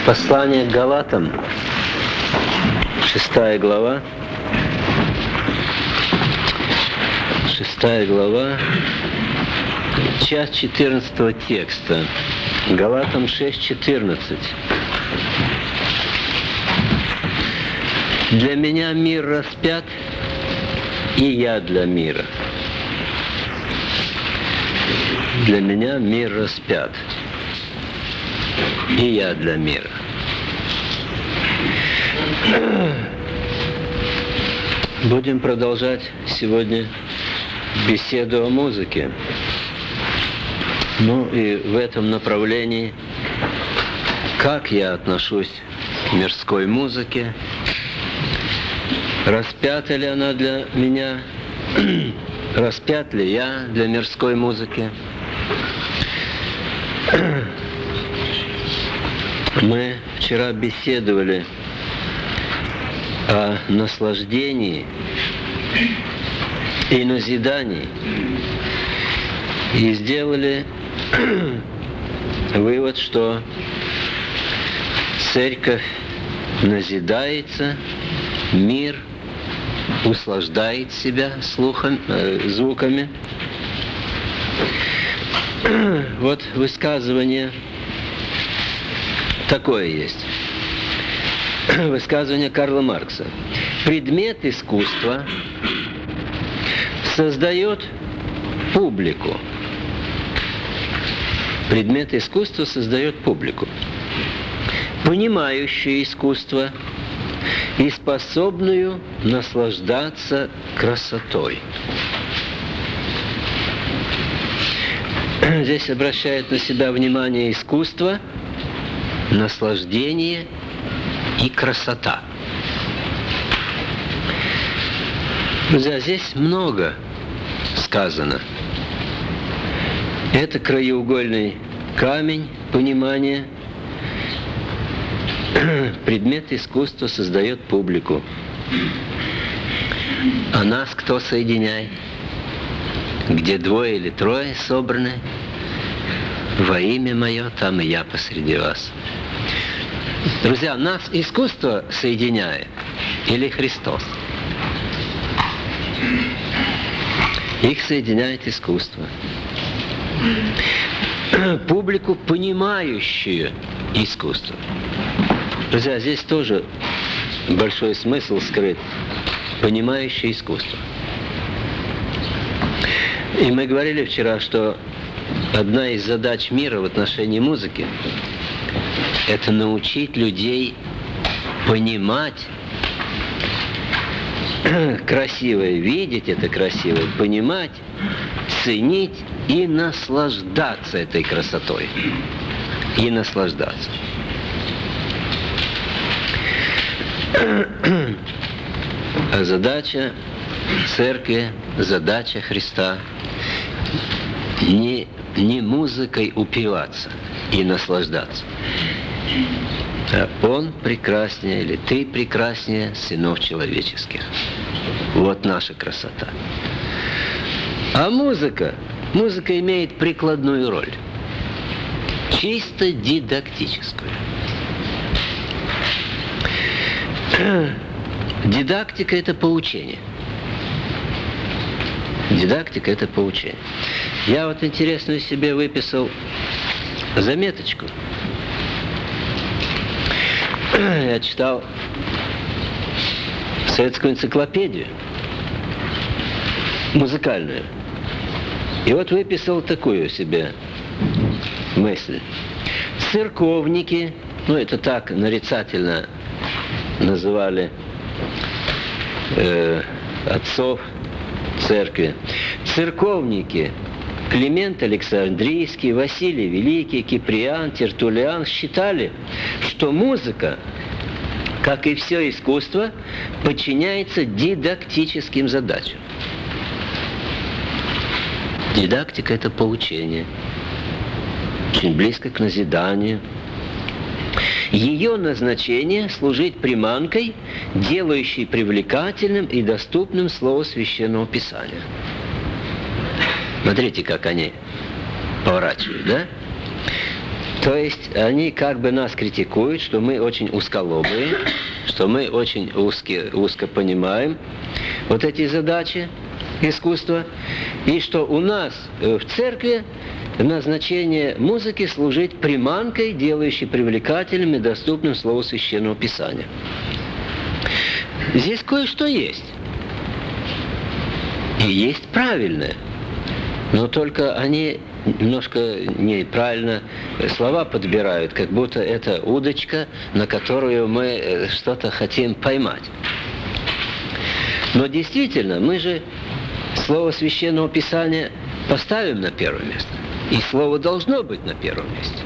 Послание к Галатам, 6 глава, часть 14 текста. Галатам 6:14. Для меня мир распят, и я для мира. Для меня мир распят, и я для мира. Будем продолжать сегодня беседу о музыке. Ну и в этом направлении, как я отношусь к мирской музыке, распята ли она для меня, распят ли я для мирской музыки. Мы вчера беседовали о наслаждении и назидании и сделали вывод, что церковь назидается, мир услаждает себя звуками. Вот высказывание такое есть. Высказывание Карла Маркса. Предмет искусства создает публику. Предмет искусства создает публику, понимающую искусство и способную наслаждаться красотой. Здесь обращает на себя внимание искусство, наслаждение и красота. Друзья, здесь много сказано. Это краеугольный камень понимания. Предмет искусства создает публику. А нас кто соединяет? Где двое или трое собраны, во имя Мое, там и я посреди вас. Друзья, нас искусство соединяет или Христос? Их соединяет искусство. Публику, понимающую искусство. Друзья, здесь тоже большой смысл скрыт. Понимающее искусство. И мы говорили вчера, что одна из задач мира в отношении музыки – это научить людей понимать красивое, видеть это красивое, понимать, ценить и наслаждаться этой красотой. И наслаждаться. А задача церкви, задача Христа не музыкой упиваться и наслаждаться. А Он прекраснее, или ты прекраснее сынов человеческих. Вот наша красота. А музыка имеет прикладную роль. Чисто дидактическую. Дидактика – это поучение. Дидактика – это поучение. Я вот интересную себе выписал заметочку. Я читал советскую энциклопедию музыкальную. И вот выписал такую себе мысль. Церковники, это так нарицательно называли отцов церкви. Церковники Климент Александрийский, Василий Великий, Киприан, Тертуллиан считали, что музыка, как и все искусство, подчиняется дидактическим задачам. Дидактика – это поучение, очень близко к назиданию. Ее назначение – служить приманкой, делающей привлекательным и доступным слово Священного Писания. Смотрите, как они поворачивают, да? То есть они как бы нас критикуют, что мы очень узколобые, что мы очень узко понимаем вот эти задачи искусства, и что у нас в церкви назначение музыки служить приманкой, делающей привлекательным и доступным слово Священного Писания. Здесь кое-что есть. И есть правильное. Но только они немножко неправильно слова подбирают, как будто это удочка, на которую мы что-то хотим поймать. Но действительно, мы же слово Священного Писания поставим на первое место. И слово должно быть на первом месте.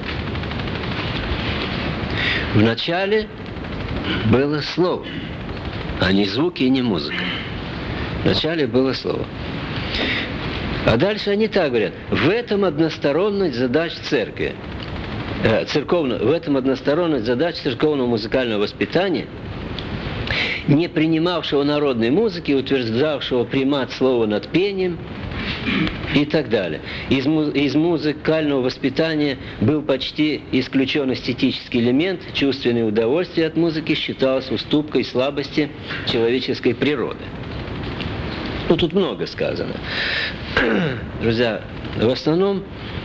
Вначале было слово, а не звуки и не музыка. Вначале было слово. А дальше они так говорят: в этом односторонность задач церкви, в этом односторонность задач церковного музыкального воспитания, не принимавшего народной музыки, утверждавшего примат слова над пением и так далее. Из музыкального воспитания был почти исключен эстетический элемент, чувственное удовольствие от музыки считалось уступкой слабости человеческой природы. Ну, тут много сказано. Друзья, в основном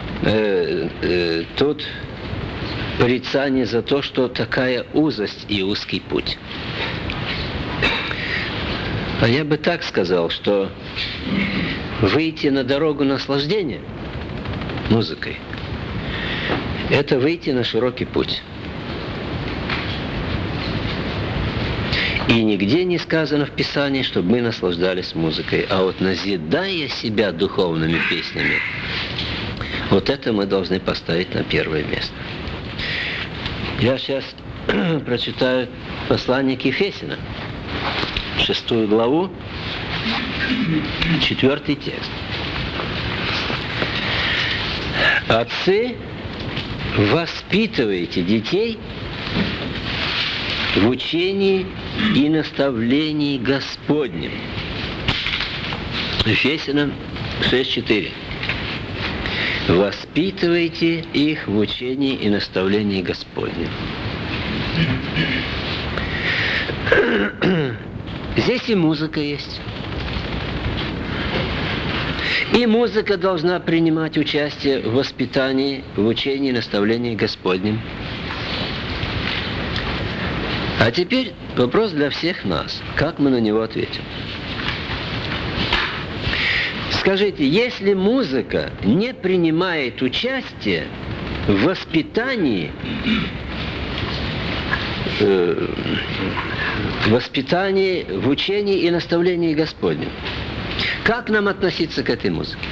тут порицание за то, что такая узость и узкий путь. А я бы так сказал, что выйти на дорогу наслаждения музыкой – это выйти на широкий путь. И нигде не сказано в Писании, чтобы мы наслаждались музыкой. А вот назидая себя духовными песнями, вот это мы должны поставить на первое место. Я сейчас прочитаю послание к Ефесянам, 6 главу, 4 текст. Отцы, воспитывайте детей в учении и наставлении Господнем. Ефесянам 6:4. Воспитывайте их в учении и наставлении Господнем. Здесь и музыка есть. И музыка должна принимать участие в воспитании, в учении и наставлении Господнем. А теперь вопрос для всех нас. Как мы на него ответим? Скажите, если музыка не принимает участие в воспитании, в учении и наставлении Господнем, как нам относиться к этой музыке?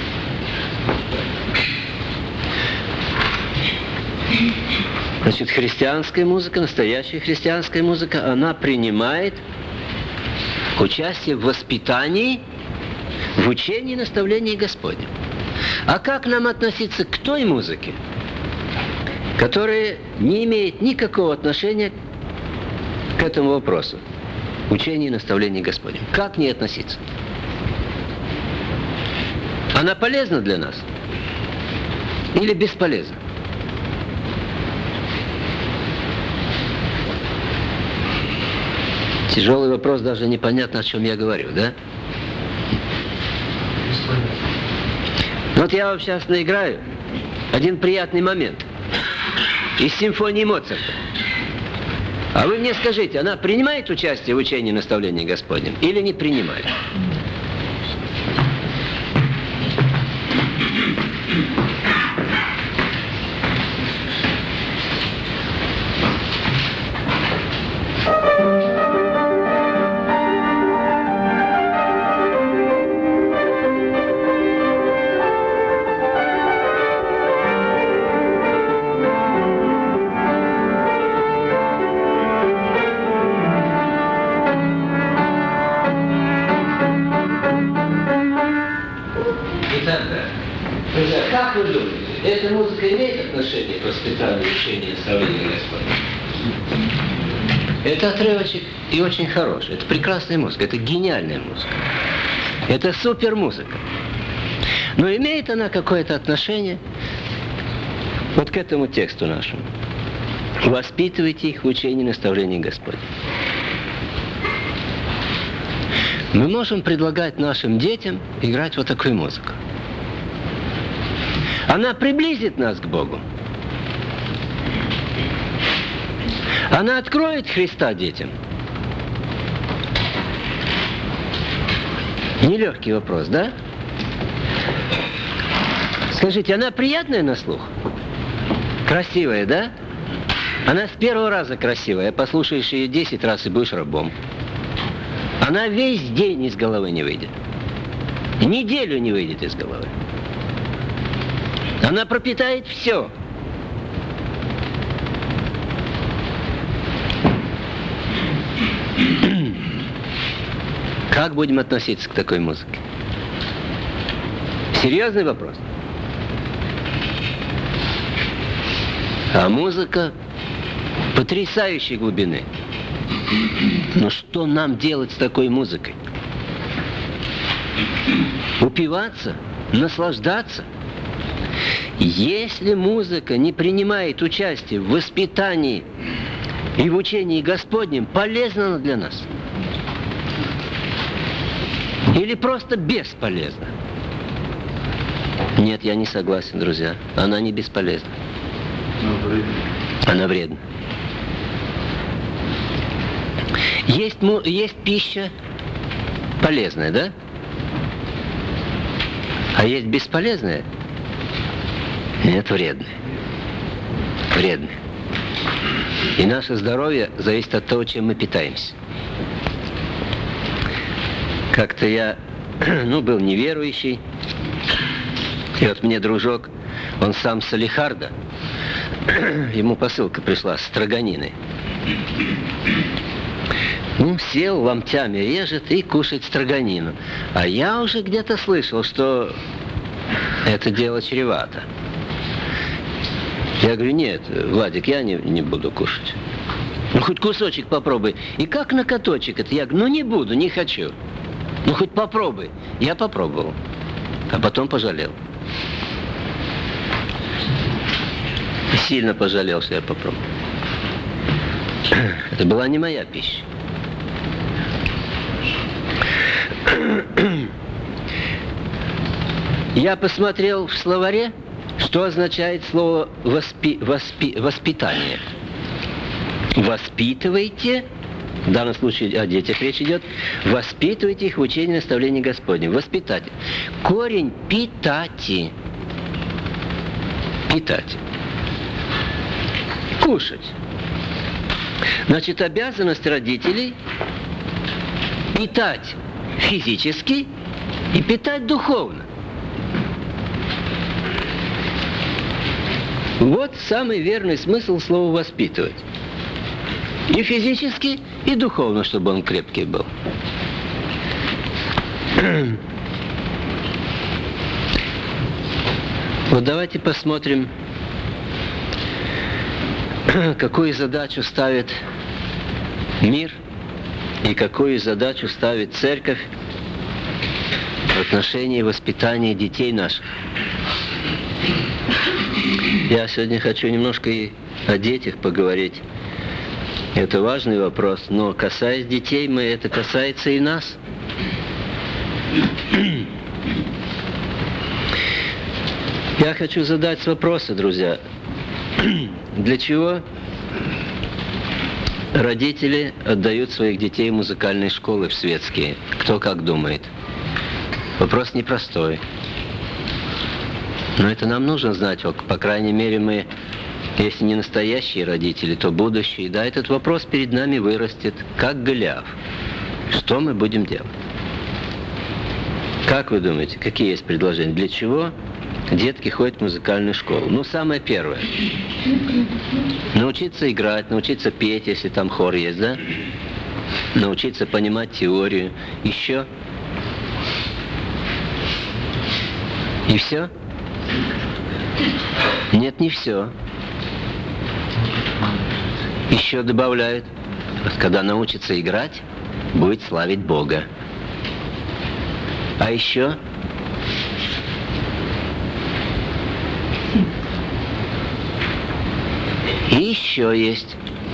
Значит, христианская музыка, настоящая христианская музыка, она принимает участие в воспитании, в учении и наставлении Господнем. А как нам относиться к той музыке, которая не имеет никакого отношения к этому вопросу? Учение и наставление Господнем. Как к ней относиться? Она полезна для нас? Или бесполезна? Тяжелый вопрос, даже непонятно, о чем я говорю, да? Вот я вам сейчас наиграю один приятный момент из симфонии Моцарта. А вы мне скажите, она принимает участие в учении и наставлении Господнем или не принимает? Как вы думаете, эта музыка имеет отношение к воспитанию, учению и наставлению Господа? Это отрывочек и очень хороший. Это прекрасная музыка, это гениальная музыка. Это супер музыка. Но имеет она какое-то отношение Вот к этому тексту нашему. Воспитывайте их в учении и наставлении Господня. Мы можем предлагать нашим детям играть вот такую музыку. Она приблизит нас к Богу. Она откроет Христа детям. Нелегкий вопрос, да? Скажите, она приятная на слух? Красивая, да? Она с первого раза красивая. Послушаешь ее 10 раз и будешь рабом. Она весь день из головы не выйдет. Неделю не выйдет из головы. Она пропитает все. Как будем относиться к такой музыке? Серьезный вопрос. А музыка потрясающей глубины. Но что нам делать с такой музыкой? Упиваться? Наслаждаться? Если музыка не принимает участие в воспитании и в учении Господнем, полезна она для нас? Или просто бесполезна? Нет, я не согласен, друзья. Она не бесполезна. Она вредна. Есть пища полезная, да? А есть бесполезная? Нет, вредная. Вредная. И наше здоровье зависит от того, чем мы питаемся. Как-то я, был неверующий. И вот мне дружок, он сам с Салехарда, ему посылка пришла с строганиной. Сел, ломтями режет и кушает строганину. А я уже где-то слышал, что это дело чревато. Я говорю, нет, Владик, я не буду кушать. Хоть кусочек попробуй. И как на каточек это? Я говорю, не буду, не хочу. Хоть попробуй. Я попробовал. А потом пожалел. Сильно пожалел, что я попробовал. Это была не моя пища. Я посмотрел в словаре, что означает слово воспитание. Воспитывайте, в данном случае о детях речь идет, воспитывайте их в учении и наставлении Господнем. Воспитать. Корень питати. Питать. Кушать. Значит, обязанность родителей питать физически и питать духовно. Вот самый верный смысл слова «воспитывать». И физически, и духовно, чтобы он крепкий был. Вот давайте посмотрим, какую задачу ставит мир и какую задачу ставит церковь в отношении воспитания детей наших. Я сегодня хочу немножко и о детях поговорить. Это важный вопрос, но касаясь детей, это касается и нас. Я хочу задать вопросы, друзья. Для чего родители отдают своих детей в музыкальные школы, в светские? Кто как думает? Вопрос непростой. Но это нам нужно знать, по крайней мере, мы, если не настоящие родители, то будущие. Да, этот вопрос перед нами вырастет, как Голиаф. Что мы будем делать? Как вы думаете, какие есть предложения? Для чего детки ходят в музыкальную школу? Самое первое. Научиться играть, научиться петь, если там хор есть, да? Научиться понимать теорию. Еще? И все? Нет, не все. Еще добавляют, когда научится играть, будет славить Бога. А еще? И еще есть.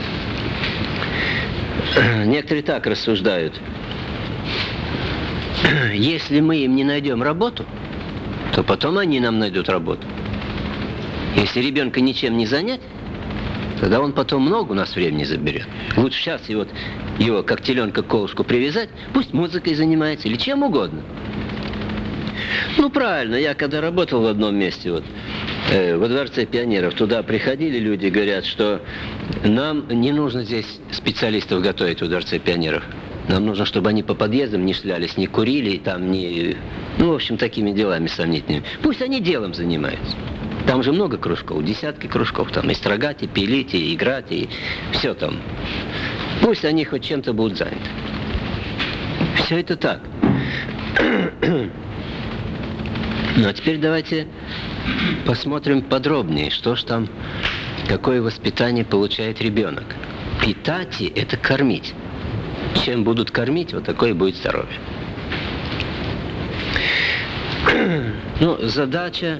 Некоторые так рассуждают. Если мы им не найдем работу, то потом они нам найдут работу. Если ребенка ничем не занять, тогда он потом много у нас времени заберет. Лучше сейчас его как теленка к колышку привязать, пусть музыкой занимается или чем угодно. Ну, правильно, я когда работал в одном месте, во Дворце пионеров, туда приходили люди, говорят, что нам не нужно здесь специалистов готовить в Дворце пионеров. Нам нужно, чтобы они по подъездам не шлялись, не курили, и там не... Ну, в общем, такими делами сомнительными. Пусть они делом занимаются. Там же много кружков, десятки кружков. Там и строгать, и пилить, и играть, и все там. Пусть они хоть чем-то будут заняты. Все это так. Ну, а теперь давайте посмотрим подробнее, что ж там, какое воспитание получает ребенок. Питати – это кормить. Чем будут кормить, вот такое будет здоровье. Ну, задача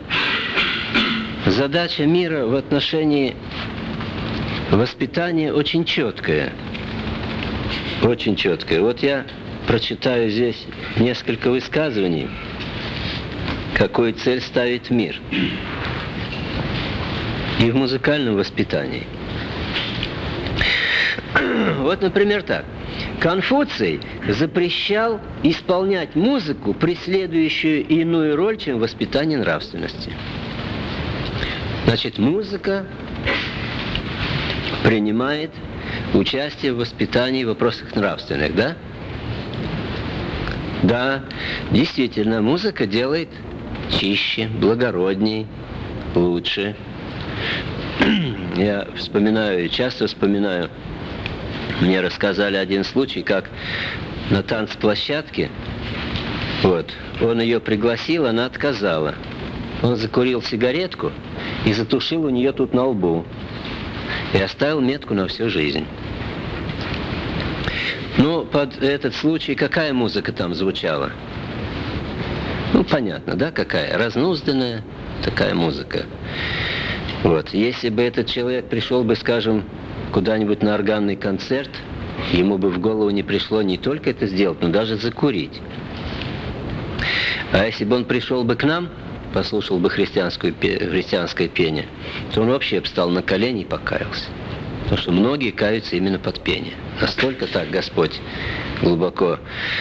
мира в отношении воспитания очень четкая. Очень четкая. Вот я прочитаю здесь несколько высказываний, какую цель ставит мир. И в музыкальном воспитании. Вот, например, так. Конфуций запрещал исполнять музыку, преследующую иную роль, чем воспитание нравственности. Значит, музыка принимает участие в воспитании в вопросах нравственных, да? Да, действительно, музыка делает чище, благородней, лучше. Я часто вспоминаю, мне рассказали один случай, как на танцплощадке, он ее пригласил, она отказала. Он закурил сигаретку и затушил у нее тут на лбу. И оставил метку на всю жизнь. Ну, под этот случай какая музыка там звучала? Ну, понятно, да, какая? Разнузданная такая музыка. Если бы этот человек пришел бы, скажем, куда-нибудь на органный концерт, ему бы в голову не пришло не только это сделать, но даже закурить. А если бы он пришел бы к нам, послушал бы христианское пение, то он вообще бы встал на колени и покаялся. Потому что многие каются именно под пение. Настолько так Господь глубоко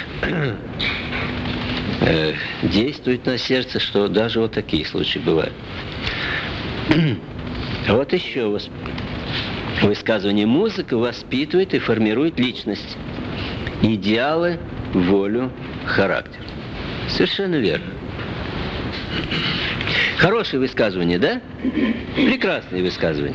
действует на сердце, что даже вот такие случаи бывают. Вот еще высказывание: музыка воспитывает и формирует личность, идеалы, волю, характер. Совершенно верно. Хорошее высказывание, да? Прекрасное высказывание.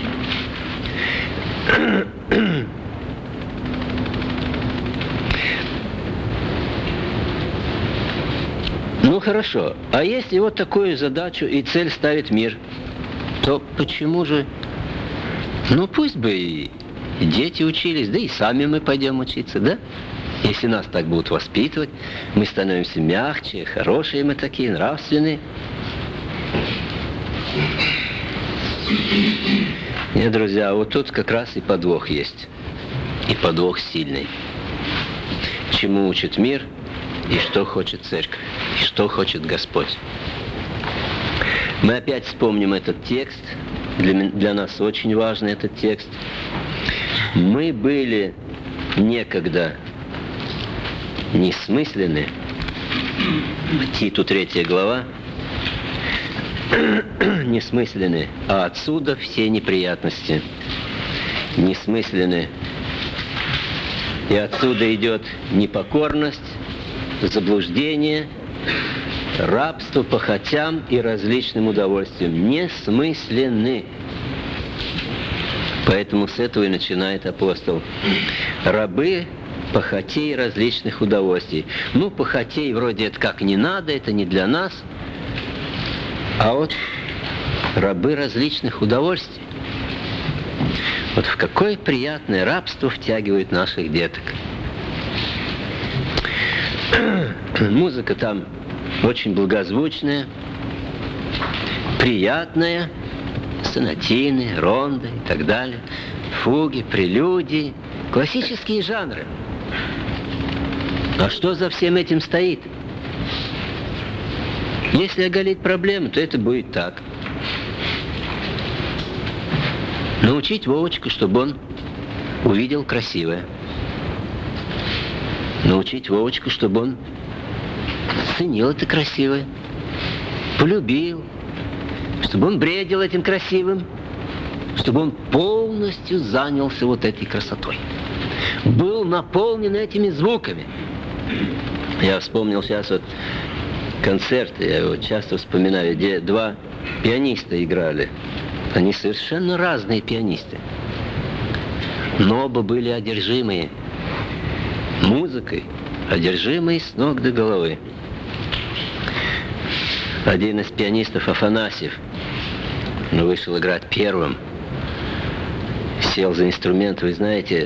Ну хорошо, а если вот такую задачу и цель ставит мир, то почему же, ну пусть бы и дети учились, да и сами мы пойдем учиться, да? Если нас так будут воспитывать, мы становимся мягче, хорошие мы такие, нравственные. Нет, друзья, вот тут как раз и подвох есть. И подвох сильный. Чему учит мир, и что хочет церковь, и что хочет Господь. Мы опять вспомним этот текст. Для нас очень важный этот текст. Мы были некогда несмысленны. Титу 3 глава. Несмысленны, а отсюда все неприятности. Несмысленны. И отсюда идет непокорность, заблуждение, рабство похотям и различным удовольствиям. Несмысленны. Поэтому с этого и начинает апостол. Рабы похотей различных удовольствий. Ну, похотей вроде это как не надо, это не для нас. А вот рабы различных удовольствий. Вот в какое приятное рабство втягивают наших деток. Музыка там очень благозвучная, приятная, сонатины, ронды и так далее, фуги, прелюдии, классические жанры. А что за всем этим стоит? Если оголить проблему, то это будет так. Научить Вовочку, чтобы он увидел красивое. Научить Вовочку, чтобы он ценил это красивое, полюбил, чтобы он бредил этим красивым, чтобы он полностью занялся вот этой красотой. Был наполнен этими звуками. Я вспомнил сейчас вот концерты, я его часто вспоминаю, где два пианиста играли. Они совершенно разные пианисты. Но оба были одержимые музыкой, одержимые с ног до головы. Один из пианистов, Афанасьев, вышел играть первым, сел за инструмент, вы знаете,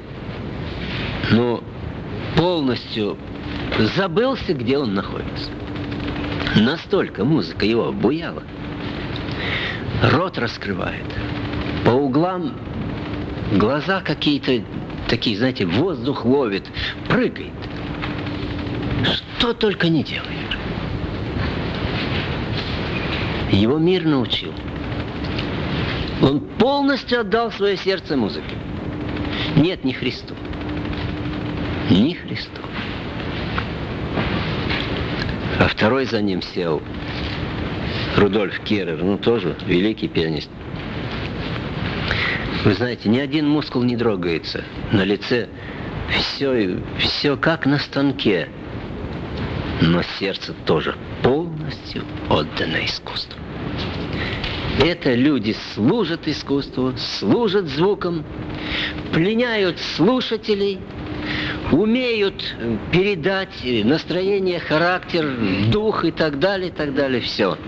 полностью забылся, где он находится. Настолько музыка его обуяла. Рот раскрывает. По углам глаза какие-то такие, знаете, воздух ловит, прыгает. Что только не делает. Его мир научил. Он полностью отдал свое сердце музыке. Нет, ни Христу. Ни Христу. А второй за ним сел Рудольф Керрер, тоже великий пианист. Вы знаете, ни один мускул не трогается. На лице все как на станке. Но сердце тоже полностью отдано искусству. Это люди служат искусству, служат звукам, пленяют слушателей, умеют передать настроение, характер, дух и так далее, все.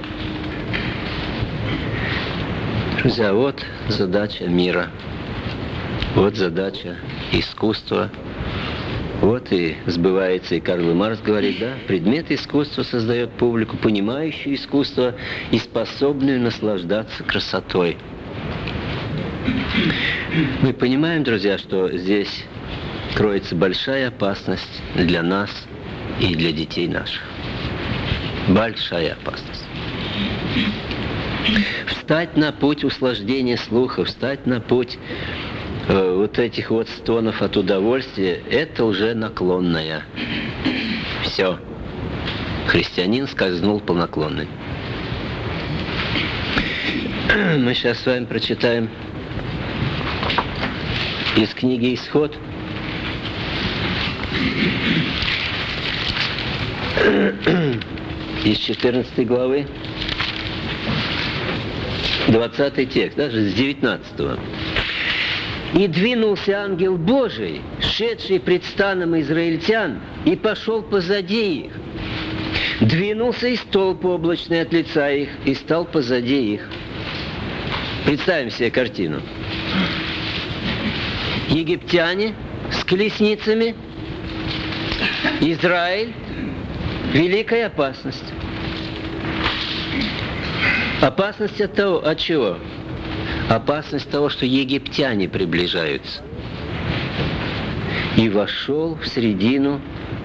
Друзья, вот задача мира, вот задача искусства. Вот и сбывается, и Карл Маркс говорит, да, предмет искусства создает публику, понимающую искусство и способную наслаждаться красотой. Мы понимаем, друзья, что здесь кроется большая опасность для нас и для детей наших. Большая опасность. Встать на путь услаждения слуха, встать на путь вот этих вот стонов от удовольствия, это уже наклонная. Все. Христианин скользнул по наклонной. Мы сейчас с вами прочитаем из книги «Исход». Из 14 главы, 20 текст, даже с 19. «И двинулся ангел Божий, шедший пред станом израильтян, и пошел позади их. Двинулся и столб облачный от лица их, и стал позади их». Представим себе картину. Египтяне с колесницами, Израиль, великая опасность. Опасность от того, от чего? Опасность того, что египтяне приближаются. И вошел в середину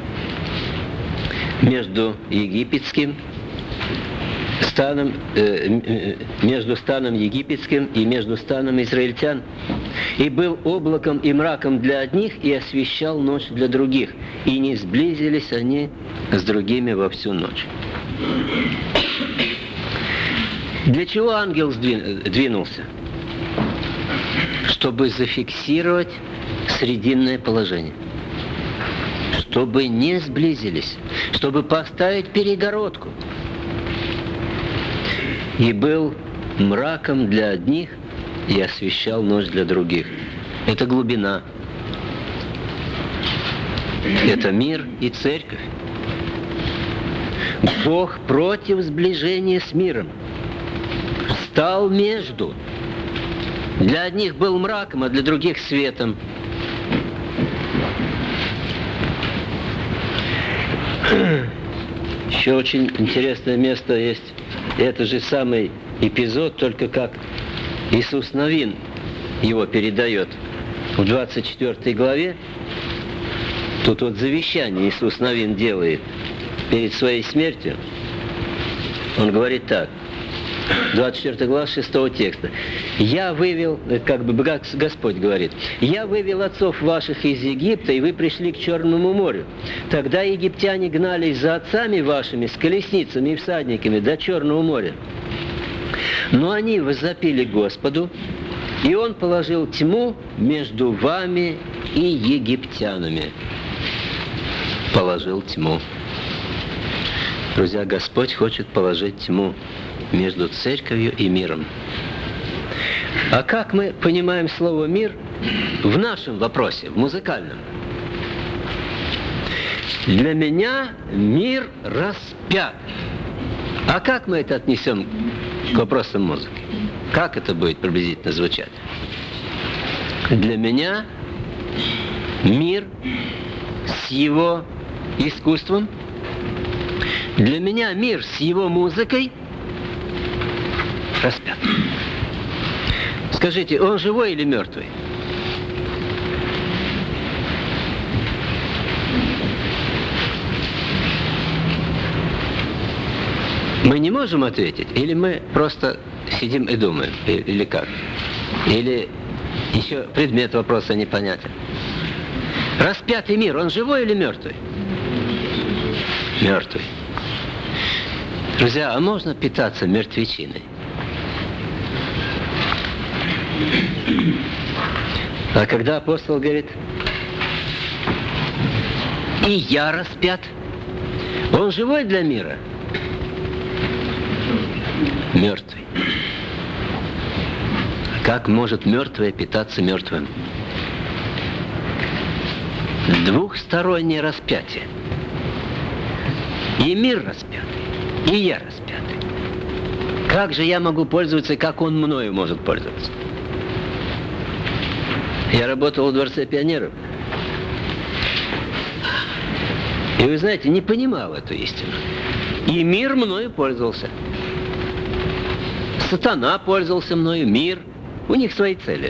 между египетским станом, между станом египетским и между станом израильтян. И был облаком и мраком для одних, и освещал ночь для других. И не сблизились они с другими во всю ночь. Для чего ангел двинулся? Чтобы зафиксировать срединное положение. Чтобы не сблизились. Чтобы поставить перегородку. И был мраком для одних, и освещал ночь для других. Это глубина. Это мир и церковь. Бог против сближения с миром. Стал между. Для одних был мраком, а для других светом. Еще очень интересное место есть. Это же самый эпизод, только как Иисус Навин его передает в 24 главе. Тут вот завещание Иисус Навин делает перед своей смертью. Он говорит так, 24 глава 6 текста. «Я вывел, как бы Господь говорит, «Я вывел отцов ваших из Египта, и вы пришли к Черному морю. Тогда египтяне гнались за отцами вашими с колесницами и всадниками до Черного моря. Но они возопили Господу, и Он положил тьму между вами и египтянами». Положил тьму. Друзья, Господь хочет положить тьму между церковью и миром. А как мы понимаем слово «мир» в нашем вопросе, в музыкальном? Для меня мир распят. А как мы это отнесем к вопросам музыки? Как это будет приблизительно звучать? Для меня мир с его искусством, для меня мир с его музыкой распят. Скажите, он живой или мертвый? Мы не можем ответить, или мы просто сидим и думаем, или как? Или еще предмет вопроса непонятен. Распятый мир, он живой или мертвый? Мертвый. Друзья, а можно питаться мертвечиной? А когда апостол говорит, «И я распят», он живой для мира? Мертвый. Как может мертвое питаться мертвым? Двухстороннее распятие. И мир распятый, и я распятый. Как же я могу пользоваться, и как он мною может пользоваться? Я работал в Дворце пионеров. И вы знаете, не понимал эту истину. И мир мною пользовался. Сатана пользовался мною, мир. У них свои цели.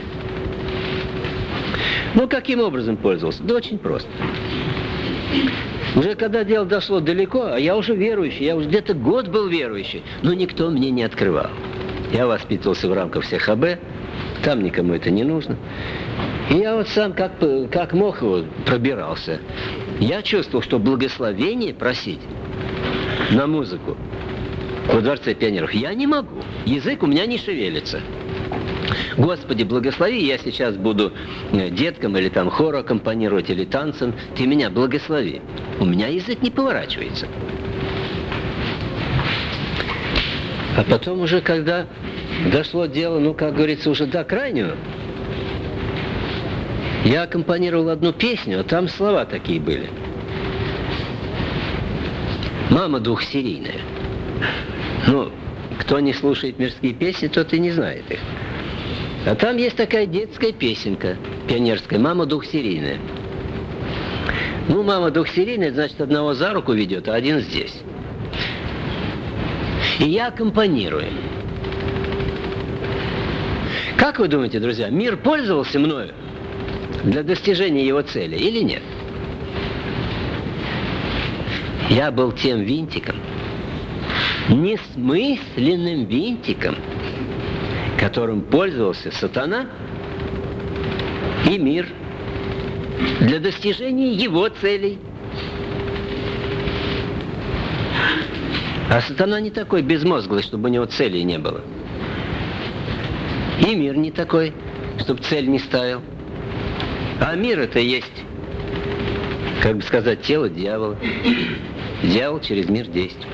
Ну, каким образом пользовался? Да очень просто. Уже когда дело дошло далеко, а я уже верующий, я уже где-то год был верующий, но никто мне не открывал. Я воспитывался в рамках всех АБ, там никому это не нужно. И я вот сам как мог его пробирался. Я чувствовал, что благословение просить на музыку во Дворце пионеров я не могу. Язык у меня не шевелится. Господи, благослови, я сейчас буду деткам или там хору аккомпанировать, или танцем. Ты меня благослови. У меня язык не поворачивается. А потом уже, когда дошло дело, ну, как говорится, уже до крайнего, я аккомпанировал одну песню, а там слова такие были. «Мама двухсерийная». Ну, кто не слушает мирские песни, тот и не знает их. А там есть такая детская песенка пионерская, «Мама двухсерийная». Ну, мама двухсерийная, значит, одного за руку ведет, а один здесь. И я аккомпанирую. Как вы думаете, друзья, мир пользовался мною для достижения его цели или нет? Я был тем винтиком, несмысленным винтиком, которым пользовался сатана и мир для достижения его целей. А сатана не такой безмозглый, чтобы у него целей не было. И мир не такой, чтобы цель не ставил. А мир это есть, как бы сказать, тело дьявола. Дьявол через мир действует.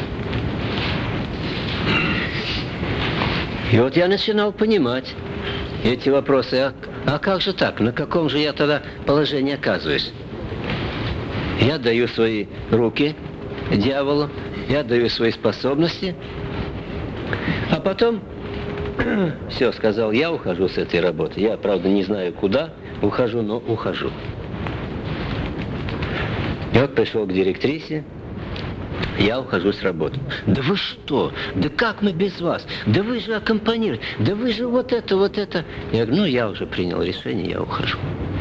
И вот я начинал понимать эти вопросы. А как же так? На каком же я тогда положении оказываюсь? Я даю свои руки дьяволу, я даю свои способности, а потом все, сказал, я ухожу с этой работы. Я, правда, не знаю куда ухожу, но ухожу. И вот пришел к директрисе Я ухожу с работы. Да вы что? Да как мы без вас? Да вы же аккомпанируете. Да вы же вот это, вот это. Я говорю, я уже принял решение, я ухожу.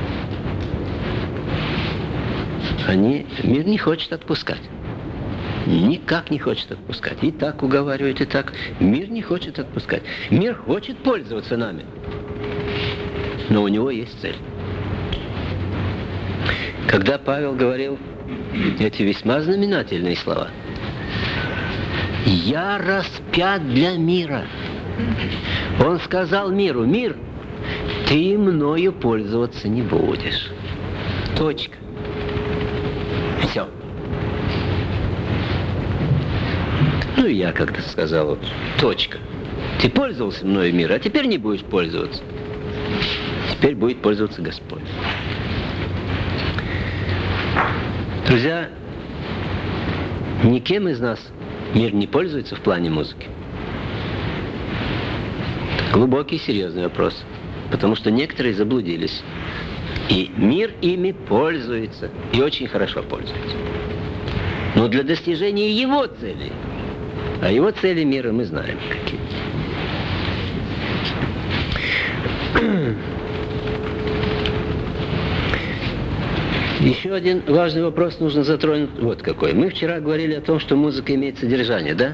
Мир не хочет отпускать. Никак не хочет отпускать. И так уговаривает, и так. Мир не хочет отпускать. Мир хочет пользоваться нами. Но у него есть цель. Когда Павел говорил эти весьма знаменательные слова. «Я распят для мира». Он сказал миру: «Мир, ты мною пользоваться не будешь». Точка. Все. И я как-то сказал: точка. Ты пользовался мною, мир, а теперь не будешь пользоваться. Теперь будет пользоваться Господь. Друзья, никем из нас мир не пользуется в плане музыки. Глубокий, серьезный вопрос. Потому что некоторые заблудились. И мир ими пользуется. И очень хорошо пользуется. Но для достижения его целей. А его цели мира мы знаем какие. Еще один важный вопрос нужно затронуть. Вот какой. Мы вчера говорили о том, что музыка имеет содержание, да?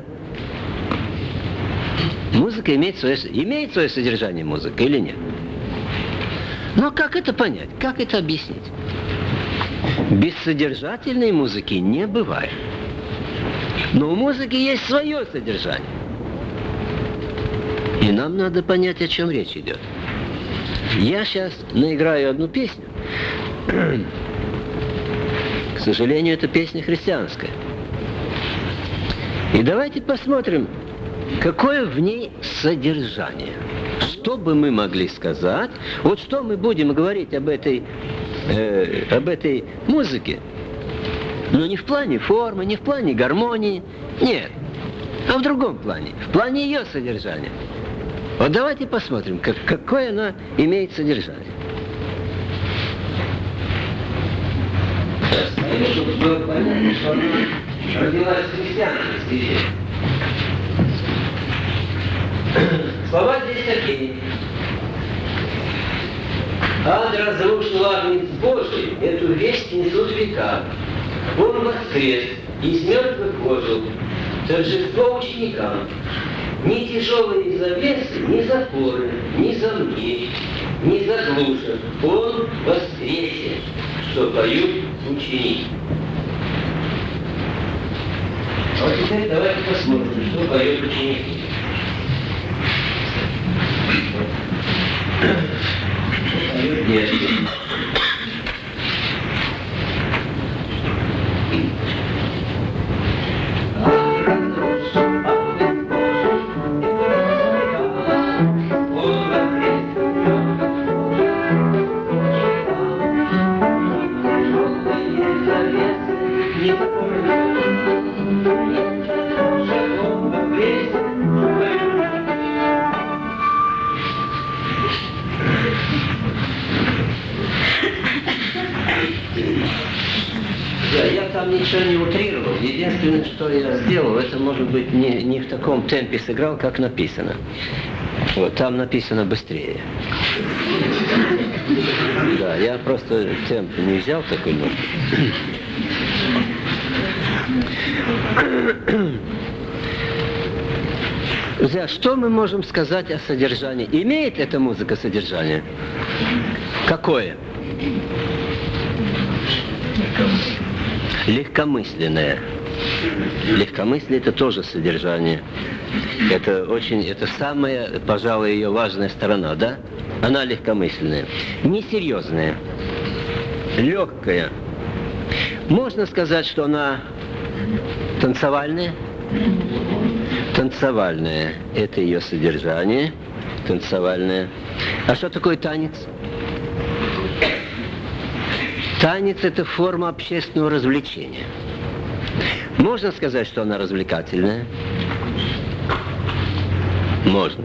Музыка имеет свое содержание, музыка, или нет? Но как это понять? Как это объяснить? Бессодержательной музыки не бывает. Но у музыки есть свое содержание. И нам надо понять, о чем речь идет. Я сейчас наиграю одну песню. К сожалению, это песня христианская. И давайте посмотрим, какое в ней содержание. Что бы мы могли сказать? Вот что мы будем говорить об этой музыке? Но не в плане формы, не в плане гармонии. Нет. А в другом плане. В плане ее содержания. Вот давайте посмотрим, какое она имеет содержание. Чтобы было понятно, что она родилась в христианстве. Слова здесь такие. Ад разрушил Агнец Божий, эту весть несут века. Он воскрес, из мертвых ожил, торжество ученикам. Ни тяжелые завесы, ни запоры, ни замки, ни заглушат. Он воскресен, что поют ученики. А вот теперь давайте посмотрим, что поют ученики. Поют девушки. Ничего не утрировал. Единственное, что я сделал, это, может быть, не в таком темпе сыграл, как написано. Вот, там написано быстрее. Да, я просто темп не взял такой, но... Друзья, что мы можем сказать о содержании? Имеет эта музыка содержание? Какое? Легкомысленное. Легкомыслие — это тоже содержание. Это самая, пожалуй, ее важная сторона, да? Она легкомысленная. Несерьезная. Легкая. Можно сказать, что она танцевальная? Танцевальная — это ее содержание. Танцевальная. А что такое танец? Танец — это форма общественного развлечения. Можно сказать, что она развлекательная? Можно.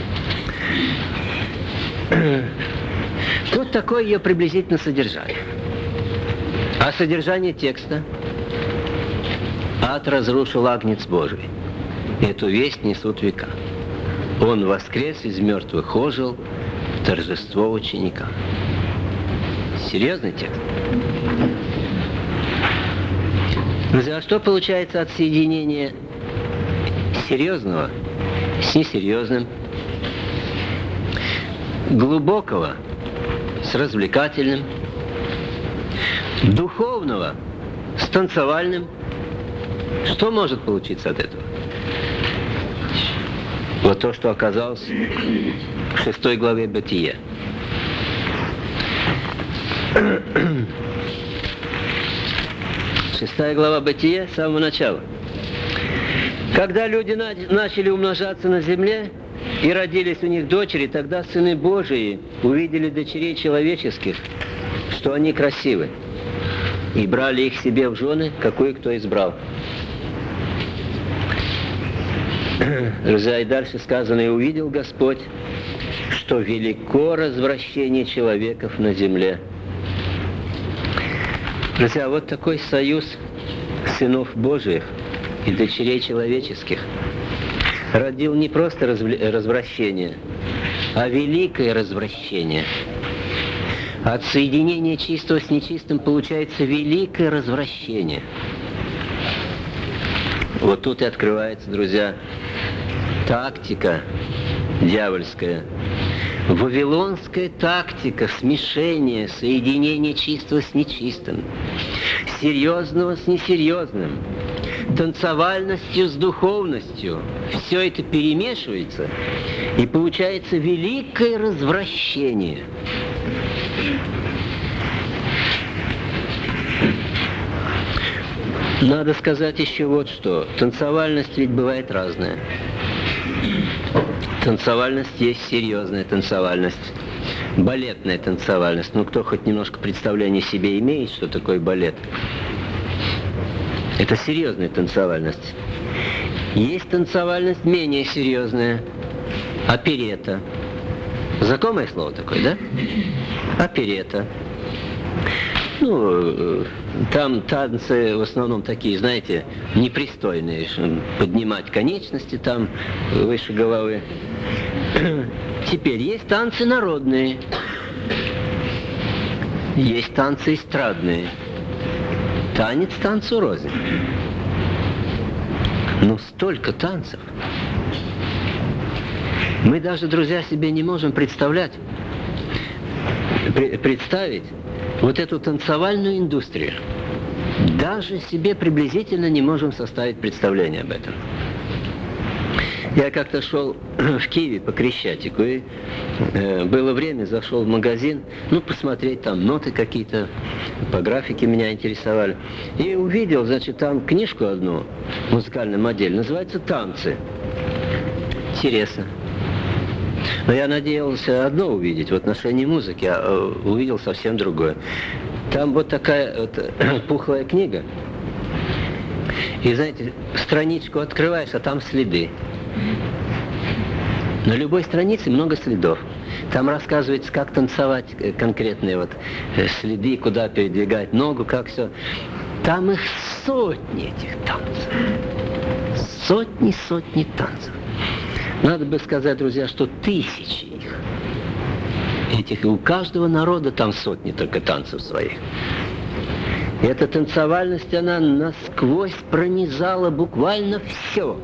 Тут такое ее приблизительно содержание. А содержание текста? Ад разрушил Агнец Божий. Эту весть несут века. Он воскрес из мертвых, ожил, торжество ученика. Серьезный текст. Друзья, а что получается от соединения серьезного с несерьезным, глубокого с развлекательным, духовного с танцевальным? Что может получиться от этого? Вот то, что оказалось в 6 главе Бытия. 6 глава Бытия с самого начала. Когда люди начали умножаться на земле, и родились у них дочери, тогда сыны Божии увидели дочерей человеческих, что они красивы, и брали их себе в жены, какую кто избрал. Друзья, и дальше сказано: «И увидел Господь, что велико развращение человеков на земле». Друзья, вот такой союз сынов Божиих и дочерей человеческих родил не просто развращение, а великое развращение. От соединения чистого с нечистым получается великое развращение. Вот тут и открывается, друзья, тактика дьявольская. Вавилонская тактика смешения, соединения чистого с нечистым, серьезного с несерьезным, танцевальностью с духовностью. Все это перемешивается, и получается великое развращение. Надо сказать еще вот что. Танцевальность ведь бывает разная. Танцевальность есть серьезная танцевальность. Балетная танцевальность. Ну, кто хоть немножко представление себе имеет, что такое балет? Это серьезная танцевальность. Есть танцевальность менее серьезная. Оперетта. Знакомое слово такое, да? Оперетта. Ну, там танцы в основном такие, знаете, непристойные. Поднимать конечности там выше головы. Теперь есть танцы народные. Есть танцы эстрадные. Танец танцу рознь. Ну, столько танцев. Мы даже, друзья, себе не можем представить вот эту танцевальную индустрию. Даже себе приблизительно не можем составить представление об этом. Я как-то шел в Киеве по Крещатику, и было время, зашел в магазин, посмотреть там ноты какие-то, по графике меня интересовали. И увидел, значит, там книжку одну, музыкальную модель, называется «Танцы». Интересно. Но я надеялся одно увидеть в отношении музыки, а увидел совсем другое. Там вот такая вот пухлая книга. И, знаете, страничку открываешь, а там следы. На любой странице много следов. Там рассказывается, как танцевать, конкретные вот следы, куда передвигать ногу, как все. Там их сотни, этих танцев. Сотни танцев. Надо бы сказать, друзья, что тысячи их. Этих, и у каждого народа там сотни только танцев своих. И эта танцевальность, она насквозь пронизала буквально все.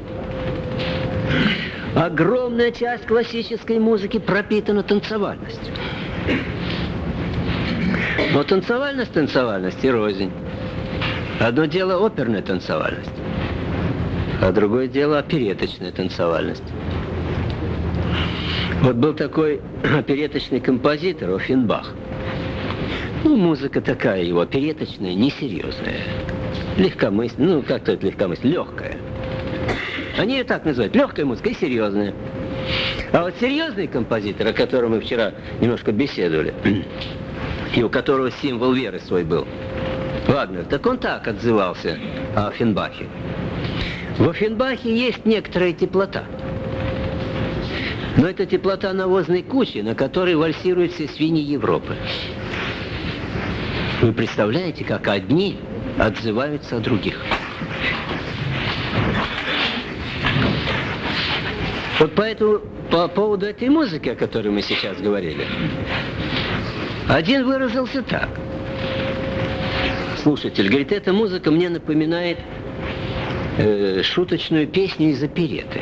Огромная часть классической музыки пропитана танцевальностью. Но танцевальность и рознь. Одно дело оперная танцевальность, а другое дело опереточная танцевальность. Вот был такой опереточный композитор Оффенбах. Музыка такая его, опереточная, несерьезная. Легкомысленная, как-то это легкомысленная, легкая. Они ее так называют, легкая музыка и серьезная. А вот серьезный композитор, о котором мы вчера немножко беседовали, и у которого символ веры свой был, Вагнер, так он так отзывался о Оффенбахе. В Оффенбахе есть некоторая теплота. Но это теплота навозной кучи, на которой вальсируют все свиньи Европы. Вы представляете, как одни отзываются о других? Вот по поводу этой музыки, о которой мы сейчас говорили, один выразился так. Слушатель говорит, эта музыка мне напоминает шуточную песню из опереты.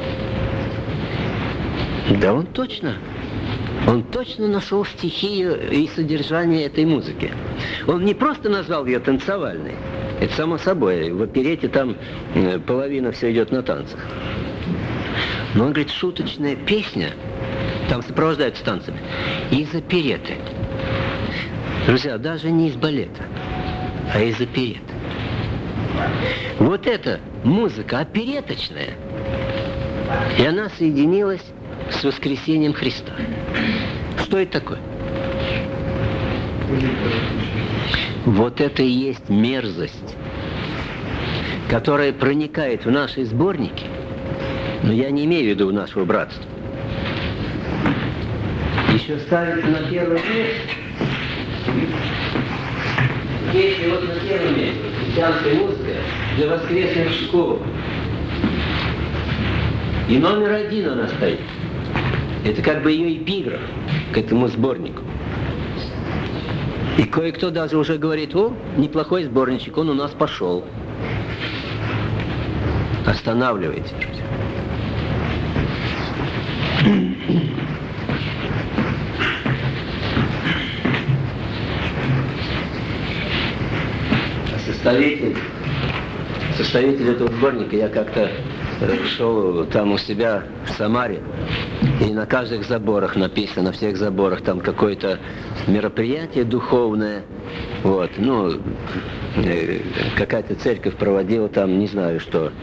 Да он точно нашел стихию и содержание этой музыки. Он не просто назвал ее танцевальной. Это само собой. В оперете там половина все идет на танцах. Но он говорит, шуточная песня, там сопровождается танцами, из опереты. Друзья, даже не из балета, а из опереты. Вот эта музыка опереточная, и она соединилась с воскресением Христа. Что это такое? Вот это и есть мерзость, которая проникает в наши сборники, но я не имею в виду нашего братства. Еще ставится на первое место. Если вот на первом месте христианская музыка для воскресных школ. И номер один она стоит. Это как бы ее эпиграф к этому сборнику. И кое-кто даже уже говорит, о, неплохой сборничек, он у нас пошел. Останавливайте, друзья. Составитель этого сборника, я как-то шел там у себя в Самаре, и на каждых заборах написано, на всех заборах там какое-то мероприятие духовное, вот, ну, какая-то церковь проводила там, не знаю что.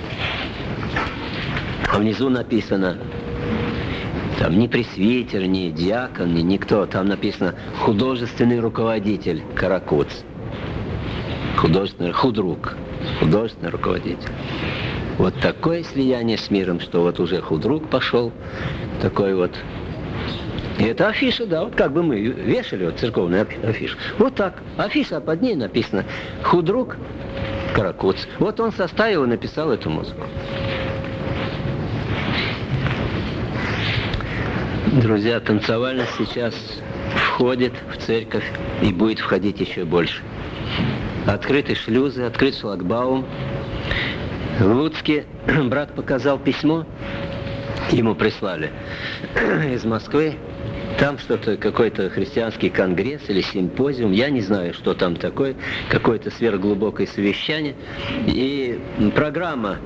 А внизу написано, там ни пресвитер, ни диакон, ни никто, там написано художественный руководитель Каракуц. Художественный руководитель. Вот такое слияние с миром, что вот уже худрук пошел, такой вот. И это афиша, да, вот как бы мы вешали вот церковную афишу. Вот так, афиша, а под ней написано худрук Каракуц. Вот он составил и написал эту музыку. Друзья, танцевальность сейчас входит в церковь и будет входить еще больше. Открыты шлюзы, открыт шлагбаум. В Луцке брат показал письмо, ему прислали из Москвы. Там что-то, какой-то христианский конгресс или симпозиум, я не знаю, что там такое, какое-то сверхглубокое совещание. И программа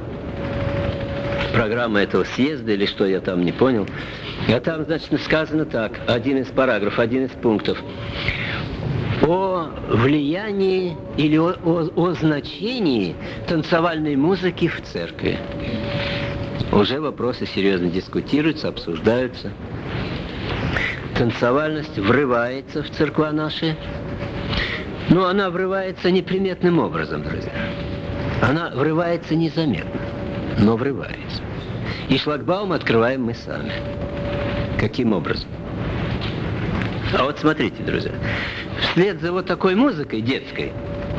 этого съезда, или что, я там не понял. А там, значит, сказано так, один из параграфов, один из пунктов. О влиянии или о значении танцевальной музыки в церкви. Уже вопросы серьезно дискутируются, обсуждаются. Танцевальность врывается в церква наши, но она врывается неприметным образом, друзья. Она врывается незаметно, но врывается. И шлагбаум открываем мы сами. Каким образом? А вот смотрите, друзья, вслед за вот такой музыкой детской,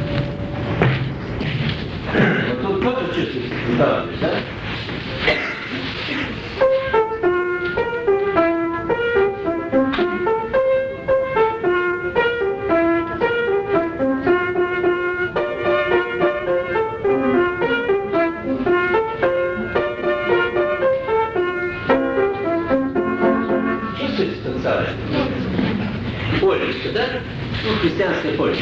вот тут тоже чувствуете, да? Полечка, да? Ну, христианская полечка.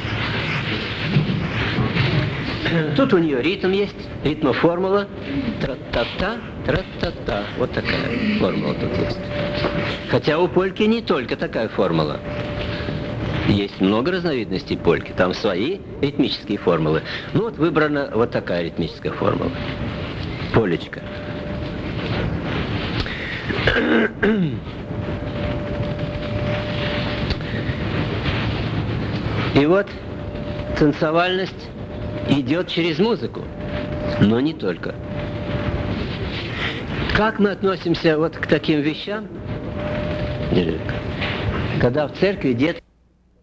Тут у нее ритм есть, ритмоформула. Тра-та-та, тра-та-та. Вот такая формула тут есть. Хотя у польки не только такая формула. Есть много разновидностей польки. Там свои ритмические формулы. Ну вот выбрана вот такая ритмическая формула. Полечка. И вот танцевальность идет через музыку, но не только. Как мы относимся вот к таким вещам, когда в церкви детки